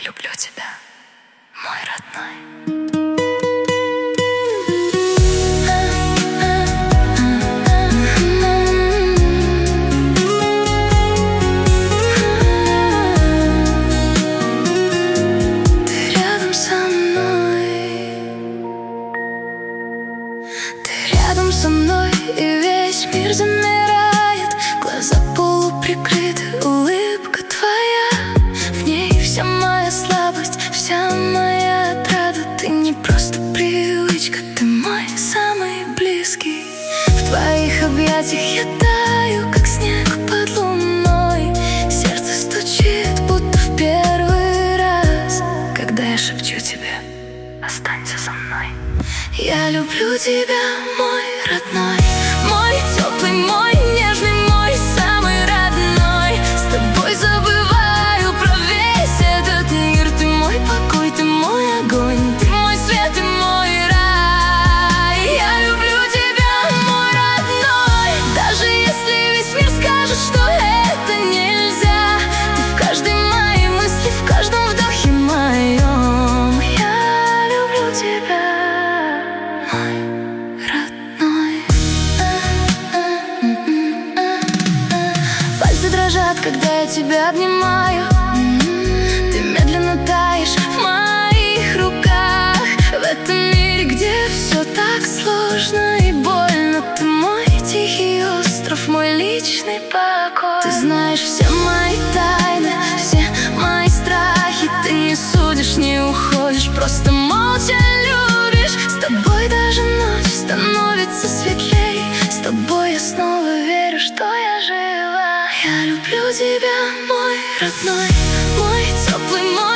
Я люблю тебя, мой родной. Ты рядом со мной, ты рядом со мной, и весь мир замирает. Глаза полуприкрыты, улыбка твоя, в ней вся моя слабость, вся моя отрада. Ты не просто привычка, ты мой самый близкий. В твоих объятиях я таю, как снег под луной. Сердце стучит, будто в первый раз, когда я шепчу тебе: останься со мной. Я люблю тебя, мой родной, мой теплый, мой нежный, мой самый родной. С тобой забываю про весь этот мир. Ты мой покой, ты мой огонь, ты мой свет и мой рай. Я люблю тебя, мой родной, даже если весь мир скажет, что это нельзя. Ты в каждой моей мысли, в каждом вдохе моем. Я люблю тебя, мой родной. Пальцы дрожат, когда я тебя обнимаю. Ты медленно таешь в моих руках. В этом мире, где все так сложно и больно, ты мой тихий остров, мой личный покой. Ты знаешь все мои тайны, все мои страхи. Ты не судишь, не уходишь, просто молча любишь. С тобой даже ночь становится светлей. С тобой я снова верю, что я жива. Я люблю тебя, мой родной, мой теплый, мой